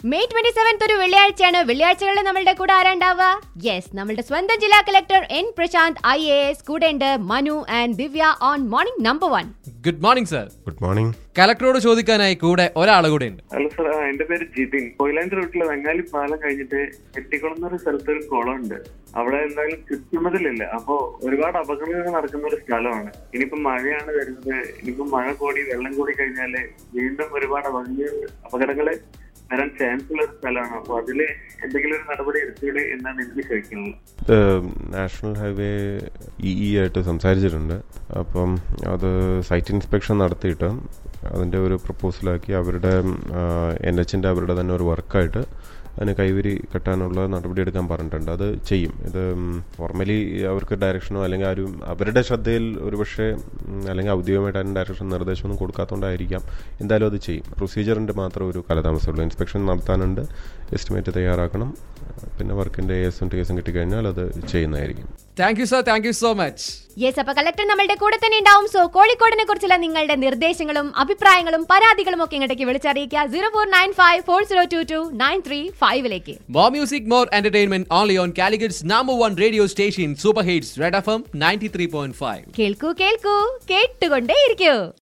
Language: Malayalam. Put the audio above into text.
മെയ് 27 ഒരു വെള്ളിയാഴ്ചയാണ്. വെള്ളിയാഴ്ചകളിൽ നമ്മളുടെ കൂടെ ആരാണ്ടാവുക? യെസ്, നമ്മളുടെ സ്വന്തം ജില്ലാ കളക്ടർ എൻ പ്രശാന്ത് IAS. കൂടെ ഉണ്ട് Manu and Divya on morning number 1. Good morning sir. Good morning. കളക്ടറോട് ചോദിക്കാനായി കൂടെ ഒരാൾ കൂടെ ഉണ്ട്. ഹലോ സാർ, എന്റെ പേര് ജിതിൻ. കൊയിലാണ്ടി റൂട്ടിലെ വെങ്ങാലി പാലം കഴിഞ്ഞിട്ട് എട്ടിക്കുളം എന്നൊരു സ്ഥലത്ത് ഒരു കുളം ഉണ്ട്. അവിടെ എന്തായാലും ചുറ്റുമതിലില്ല. അപ്പോ ഒരുപാട് അപകടങ്ങൾ നടക്കുന്ന ഒരു സ്ഥലമാണ്. ഇനിയിപ്പോ മഴയാണ് വരുന്നത്. ഇനിയിപ്പോ മഴ കൂടി വെള്ളം കൂടി കഴിഞ്ഞാല് വീണ്ടും ഒരുപാട് അപകടങ്ങള് വരാൻ ചാൻസ് ഉള്ള ഒരു സ്ഥലമാണ്. അപ്പൊ അതില് എന്തെങ്കിലും ഒരു നടപടി എടുത്തൂടെ എന്നാണ് എനിക്ക് ചോദിക്കുന്നത്. നാഷണൽ ഹൈവേ ആയിട്ട് സംസാരിച്ചിട്ടുണ്ട്. അപ്പം അത് സൈറ്റ് ഇൻസ്പെക്ഷൻ നടത്തിയിട്ട് അതിൻ്റെ ഒരു പ്രപ്പോസലാക്കി അവരുടെ NHന്റെ അവരുടെ തന്നെ ഒരു വർക്കായിട്ട് അതിന് കൈവരി കെട്ടാനുള്ള നടപടി എടുക്കാൻ പറഞ്ഞിട്ടുണ്ട്. അത് ചെയ്യും. ഇത് ഫോർമലി അവർക്ക് ഡയറക്ഷനോ അല്ലെങ്കിൽ ആരും അവരുടെ ശ്രദ്ധയിൽ ഒരു പക്ഷേ അല്ലെങ്കിൽ ഔദ്യോഗികമായിട്ട് അതിന് ഡയറക്ഷൻ നിർദ്ദേശമൊന്നും കൊടുക്കാത്തതുകൊണ്ടായിരിക്കാം. എന്തായാലും അത് ചെയ്യും. പ്രൊസീജിയറിൻ്റെ മാത്രം ഒരു കാലതാമസമുള്ളൂ. ഇൻസ്പെക്ഷൻ നടത്താനുണ്ട്, എസ്റ്റിമേറ്റ് തയ്യാറാക്കണം, പിന്നെ വർക്കിൻ്റെ ASും TSും കിട്ടിക്കഴിഞ്ഞാൽ അത് ചെയ്യുന്നതായിരിക്കും. Thank you sir, thank you so much. Yes, അപ്പൊ കളക്ടർ നമ്മളുടെ കൂടെ തന്നെ ഉണ്ടാവും. സോ കോഴിക്കോടിനെ കുറിച്ചുള്ള നിങ്ങളുടെ നിർദ്ദേശങ്ങളും അഭിപ്രായങ്ങളും പരാതികളും ഒക്കെ ഇങ്ങോട്ടേക്ക് വിളിച്ചറിയിക്കുക 0495402293 More music, more entertainment only on Calicutt's number 1 radio station, Super Hits Red FM 93.5. കേൾക്കൂ കേൾക്കൂ, കേട്ടുകൊണ്ടേയിരിക്കൂ.